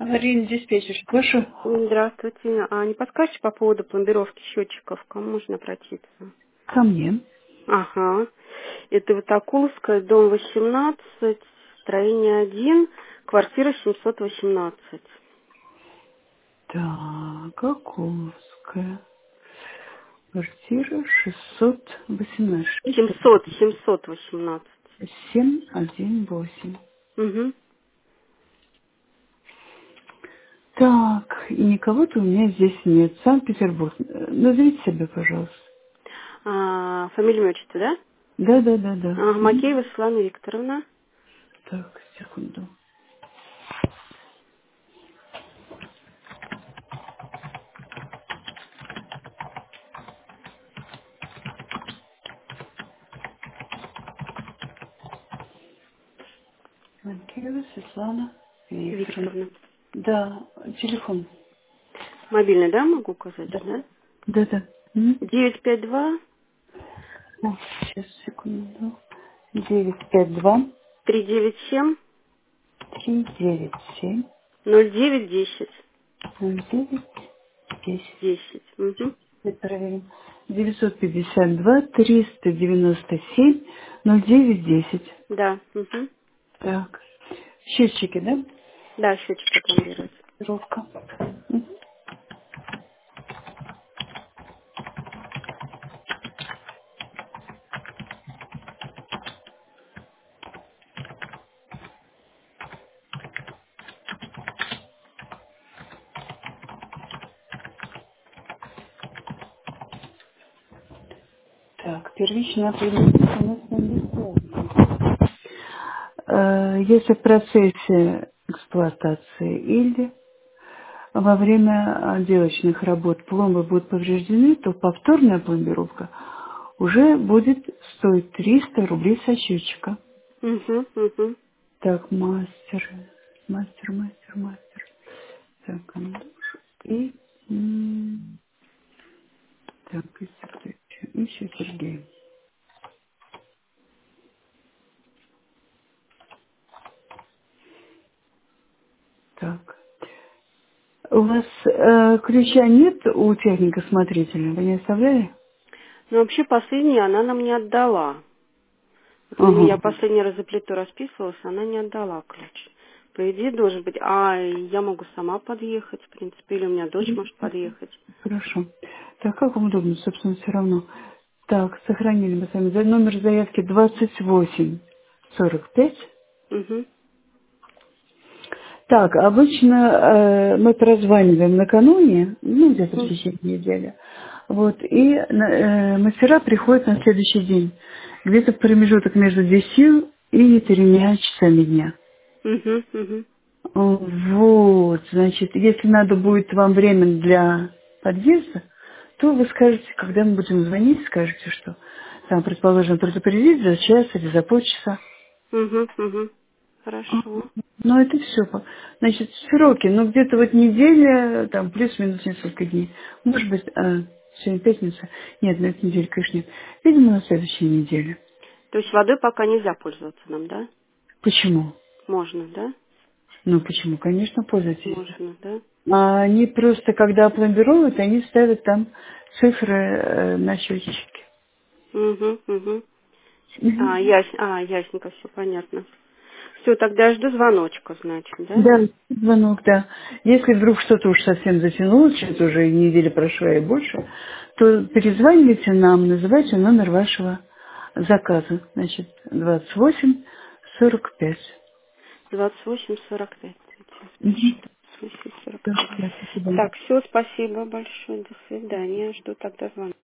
Аварийный диспетчер. Слышу. Здравствуйте. А не подскажете по поводу пломбировки счетчиков? К кому можно обратиться? Ко мне. Ага. Это вот Акуловская, дом 18, строение 1, квартира 718. Так, Акуловская. Квартира 618. 718. 718. Угу. Так, и никого-то у меня здесь нет. Санкт-Петербург. Назовите себя, пожалуйста. Фамилия, отчество, да? Да. Макеева Светлана Викторовна. Так, секунду. Манкеева Светлана Викторовна. Викторовна. Да, телефон. Мобильный, да, могу указать, Да. да? Да. 952 О, сейчас, секунду. 952 397 397 0910. 09 10. 10. Угу. Давайте проверим. 952 397 09 10. Да. Угу. Так. Счетчики, да? Да, счетчик опломбировать. Ровка. Мгм. Так, первичная оплата у нас там бесплатная. Если в процессе эксплуатации или во время отделочных работ пломбы будут повреждены, то повторная пломбировка уже будет стоить 300 рублей со счетчика. Угу, угу. Так, мастер. Так, и, так, и следующее. Еще Сергей. Так. У вас ключа нет у техника-смотрителя? Вы не оставляли? Ну, вообще, последнее она нам не отдала. Вот я Ага. последний раз за плиту расписывалась, она не отдала ключ. По идее, должен быть. Я могу сама подъехать, в принципе, или у меня дочь может подъехать. Хорошо. Так, как вам удобно, собственно, все равно. Так, сохранили мы с вами номер заявки 2845. Угу, Так, обычно мы прозваниваем накануне, ну, где-то в течение недели. Вот, и мастера приходят на следующий день, где-то в промежуток между 10 и 3 часами дня. угу, угу. Вот, значит, если надо будет вам время для подъезда, то вы скажете, когда мы будем звонить, скажете, что там, предположим, предупредить за час или за полчаса. Угу, угу. Хорошо. Ну, это все. Значит, сроки, ну, где-то вот неделя, там, плюс-минус несколько дней. Может быть, сегодня пятница. Нет, на этой неделе, конечно, нет. Видимо, на следующей неделе. То есть водой пока нельзя пользоваться нам, да? Почему? Можно, да? Ну, почему? Конечно, пользуйтесь. Можно, да? А они просто, когда опломбируют, они ставят там цифры на счетчике. Угу, угу. Мгм. Ясненько, все понятно. Все, тогда жду звоночка, значит, да? Да, звонок, да. Если вдруг что-то уж совсем затянулось, сейчас уже неделя прошла и больше, то перезванивайте нам, называйте номер вашего заказа. Значит, 2845. 28:45. Угу. Пишу 28:45. Да, спасибо. Так, все, спасибо большое. До свидания. Жду тогда звонка.